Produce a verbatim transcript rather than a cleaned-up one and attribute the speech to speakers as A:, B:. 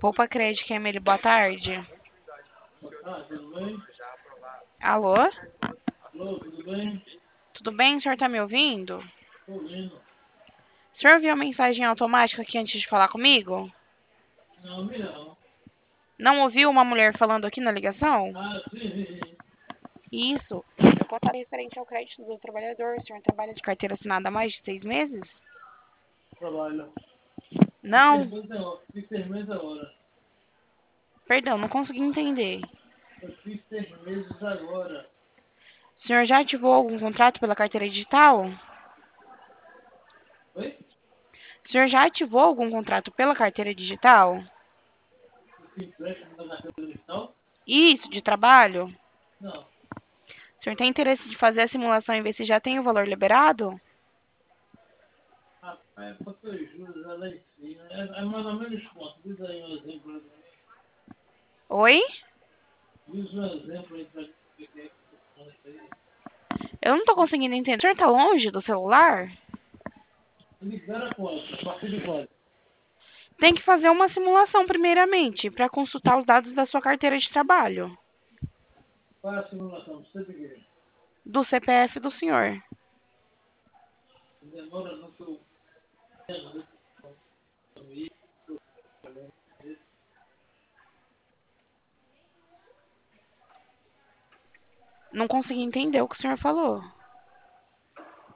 A: Poupa Crédito, Emily, boa tarde.
B: Boa tarde, tudo bem?
A: Alô?
B: Alô, tudo bem?
A: Tudo bem? O senhor tá me ouvindo?
B: Estou ouvindo.
A: O senhor viu a mensagem automática aqui antes de falar comigo?
B: Não, me não.
A: Não ouviu uma mulher falando aqui na ligação?
B: Ah, sim, sim, sim.
A: Isso. Eu contaria referente ao crédito do trabalhador. O senhor trabalha de carteira assinada há mais de seis meses?
B: Trabalho. Fiz seis
A: Não.
B: meses agora. Fiz seis meses agora.
A: Perdão, não consegui entender.
B: Eu fiz seis meses agora.
A: O senhor já ativou algum contrato pela carteira digital?
B: Oi?
A: O senhor já ativou algum contrato pela carteira digital?
B: Eu fiz empréstimo da carteira digital?
A: Isso, de trabalho?
B: Não.
A: O senhor tem interesse de fazer a simulação e ver se já tem o valor liberado?
B: Rapaz, porque os juros é lá em cima. É, é mais ou menos quanto? Diz aí um exemplo aí pra
A: Oi?
B: mim. Diz um exemplo aí pra mim. O que é que funciona isso aí?
A: Eu não tô conseguindo entender. O senhor tá longe do celular?
B: Libera quanto? A partir de quanto?
A: Tem que fazer uma simulação primeiramente para consultar os dados da sua carteira de trabalho,
B: Qual é a simulação? Você de
A: do C P F do senhor.
B: demora no seu...
A: Não consegui entender o que o senhor falou.